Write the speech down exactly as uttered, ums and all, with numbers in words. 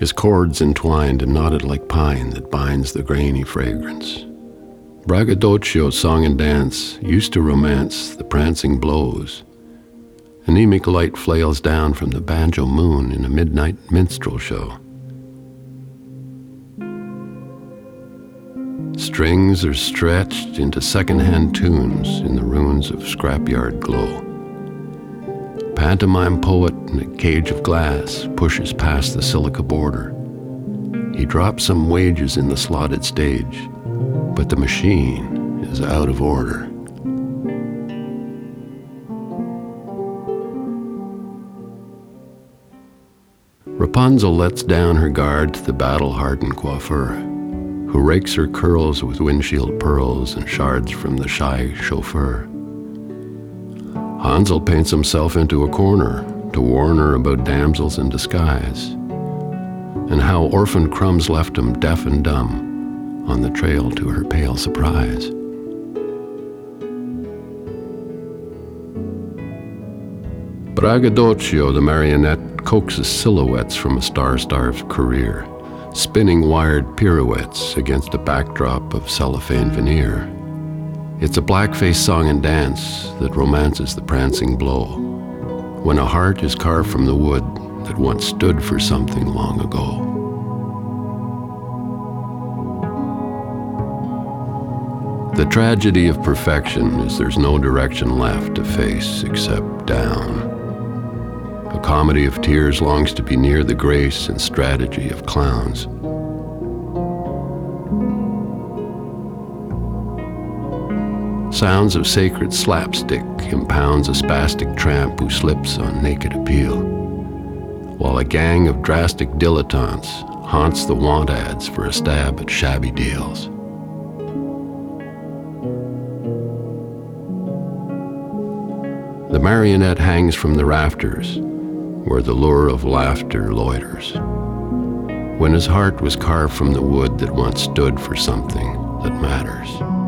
his cords entwined and knotted like pine that binds the grainy fragrance. Braggadocchio's song and dance used to romance the prancing blows. Anemic light flails down from the banjo moon in a midnight minstrel show. Strings are stretched into second-hand tunes in the ruins of scrapyard glow. Pantomime poet in a cage of glass pushes past the silica border. He drops some wages in the slotted stage, but the machine is out of order. Rapunzel lets down her guard to the battle-hardened coiffeur, who rakes her curls with windshield pearls and shards from the shy chauffeur. Hansel paints himself into a corner to warn her about damsels in disguise, and how orphan crumbs left him deaf and dumb on the trail to her pale surprise. Braggadocchio, the marionette, coaxes silhouettes from a star-starved career, spinning wired pirouettes against a backdrop of cellophane veneer. It's a blackface song and dance that romances the prancing blow, when a heart is carved from the wood that once stood for something long ago. The tragedy of perfection is there's no direction left to face except down. A comedy of tears longs to be near the grace and strategy of clowns. Sounds of sacred slapstick impounds a spastic tramp who slips on naked appeal, while a gang of drastic dilettantes haunts the want ads for a stab at shabby deals. The marionette hangs from the rafters, where the lure of laughter loiters, when his heart was carved from the wood that once stood for something that matters.